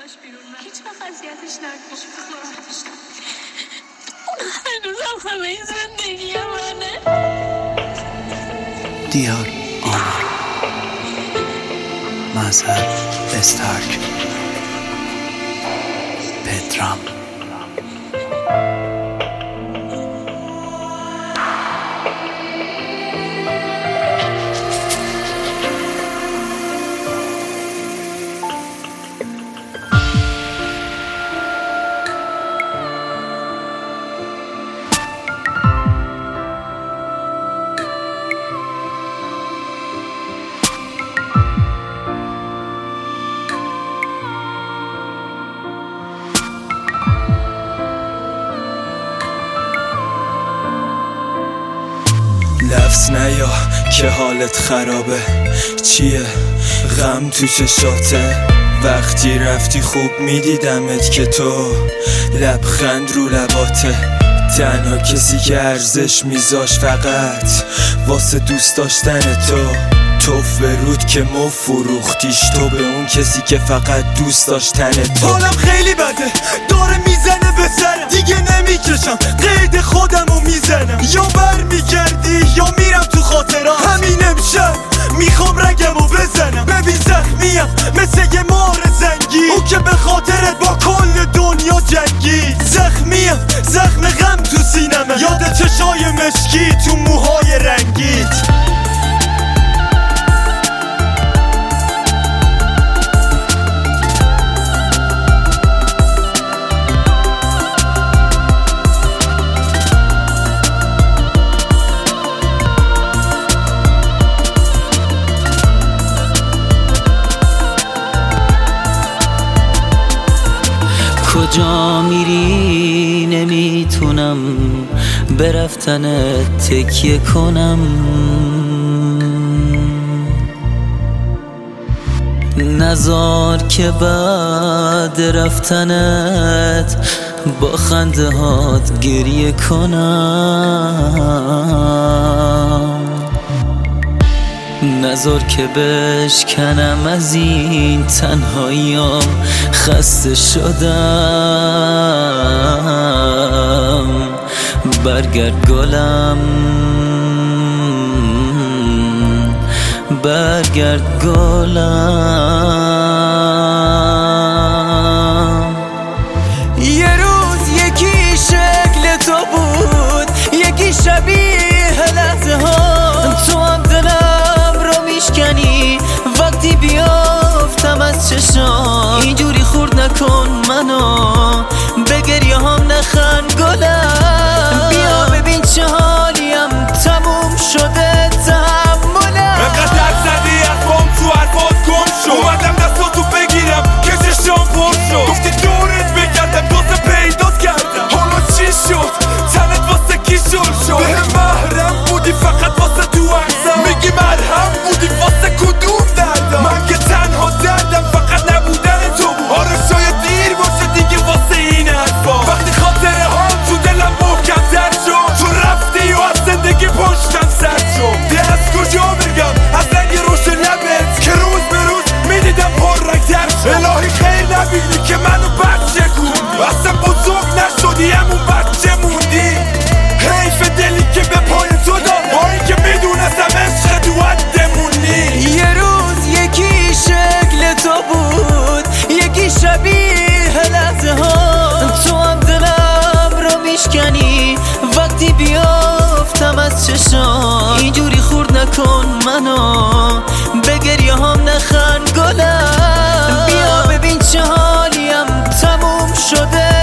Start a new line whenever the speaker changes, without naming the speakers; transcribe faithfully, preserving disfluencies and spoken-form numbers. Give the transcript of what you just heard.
ازش بیرون من هیچ وقت اذیتش نکنم، هیچ وقت ناراحتش نکنم. هنوزم همه این زندگی منه.
دیار آمار مذهب استارک پدرام
لفظ نیا که حالت خرابه، چیه غم تو چشاته؟ وقتی رفتی خوب میدیدمت که تو لبخند رو لباته. تنها کسی که ارزش میذاش فقط واسه دوست داشتن تو. توف به رود که مو فروختیش تو به اون کسی که فقط دوست داشتن تو. حالم خیلی بده داره میزنه به سرم، دیگه نمیکشم قید خودمو میزنم. یا بر میگردی یا میرم تو خاطرات، همین امشب میخوام رگمو بزنم. ببین زخمیم مثل یه مار زنگی، او که به خاطرت با کل دنیا جنگید. زخمیم زخم غم تو سینمه، یاد چشای مشکی تو موهای رنگید.
کجا میری نمیتونم به رفتنت تکیه کنم. نذار که بعد رفتنت با خنده هات گریه کنم. نذار که بشکنم از این تنهاییام، خسته شدم. برگرد گلم برگرد گلم.
یه روز یکی شکل تو بود، یکی شبیه لحظه ها. تو هم دلم رو میشکنی وقتی بیافتم از چشام. اینجوری خورد نکن منو، به گریه هم نخند گلم. بیا ببین چه حالیم، تموم شده تحملم.
انقدر درد زدی حرفام تو حرفات گم شد. اومدم دستاتو بگیرم که چشام پر شد. گفتی دورت بگردم دوست پیدات کردم. حالا چی شد؟ تنت واسه کی شل شد؟ به محرم بودی فقط واسه تو عکسم. میگی مرهم بودی واسه کدوم دردم؟ من که تنها دردم فقط نبودن تو بود. آره شاید دیر باشه دیگه واسه این حرفا. وقتی خاطره ها تو دلم محکم تر شد، تو رفتی و از زندگی پشتم سر شد. ده از کجا بگم از رنگ روش لبت که روز به روز میدیدم پر رنگ تر شد. الهی خیر نبینی که منو بچه کوندی، اصلا بزرگ نشدی همون بچه موندی. حیف دلی که به پای تو داد، با این که میدونستم عشق تو عدمونی.
یه روز یکی شکل تو بود، یکی شبیه لحظه ها. تو هم دلم رو میشکنی وقتی بیافتم از چشام. اینجوری خورد نکن منو، به گریه هم نخند گلم. بیا ببین چه حالیم، تموم شده